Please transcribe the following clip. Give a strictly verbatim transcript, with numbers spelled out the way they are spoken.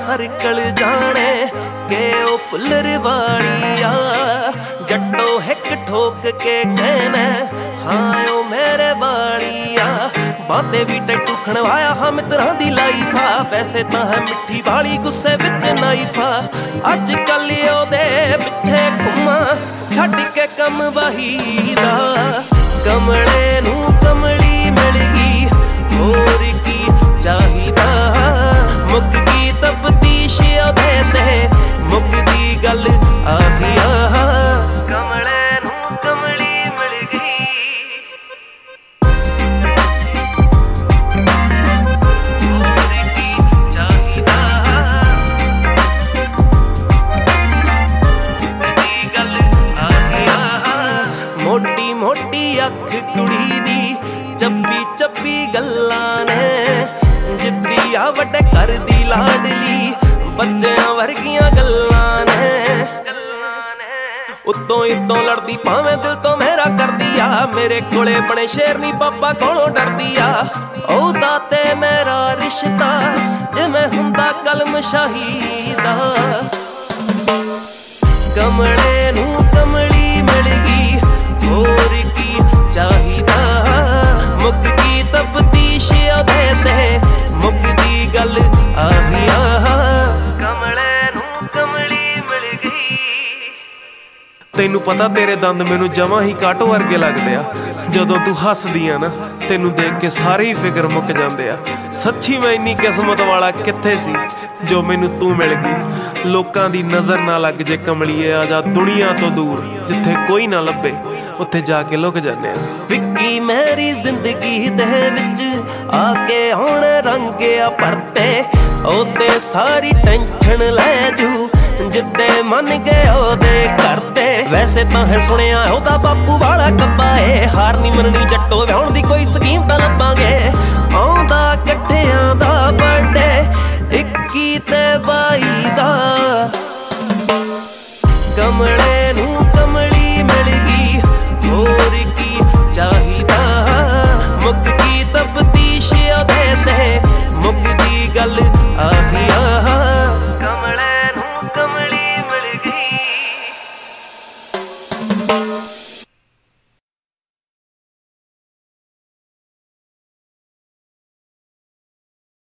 circle जाने के ओ puller Walia जट्टो हिक ठोक के कहना हाँ ओ मेरे वालिया बातें भी टैटू खणवाया हाँ मित्रां दी लाइफा वैसे तां है मिठी वाली गुस्से विच नाइफा अज कल ओदे पिछे घुमा छड्ड के कम वहीदा कमले नूं कमली मिल गई होर की चाहिदा मुक गई तफ्तीश ओदे ते मुकदी गल आही आ कमले नूं कमली मिल गई होर की चाहिदा मुकदी गल आही आ मोटी मोटी अख कुड़ी दी चप्पी चप्पी गल्लां ने जिद्दी आ वड्डे घर दी लाडली बच्चियां वर्गियां गल्लां ने उत्तों इतों लड़दी भावें दिल तो मेरा कर दिया मेरे कोले बने शेर नी पापा कोलों डरदी आ ओ दाते मेरा रिश्ता जिवें हुंदा कलम शाहीदा कमले नूं कमली मिल गई होर की चाहिदा मुकदी तफ्तीश ओदे ते मुकदी गल आही आ कमले नूं कमली मिल गई तैनू पता तेरे दंद मैनू जमा ही काटो वर्गे लगदे आ जदों तू हसदी आ ना तैनू देख के सारे ही फिकर मुक जांदे आ सच्ची मैं इन्नी किस्मत वाला कित्थे सी जो मैनू तू मिल गई लोकां दी नज़र ना लग जे कमलीए आ जा दुनिया तो दूर जिथे कोई ना लभे उत्थे जाके लुक जाने विक्की मेरी जिंदगी दे विच आके हुण रंगिया परते ओते सारी टेंशन लै जू जिद्दे मन गए ओदे करते वैसे तां है सुनिया ओदा बापू वाला कब्बा ए हार नी मननी जट्टो व्याहण दी कोई स्कीम तां लभांगे आउंदा कट्ठियां दा बर्थडे इक्की ते बाई दा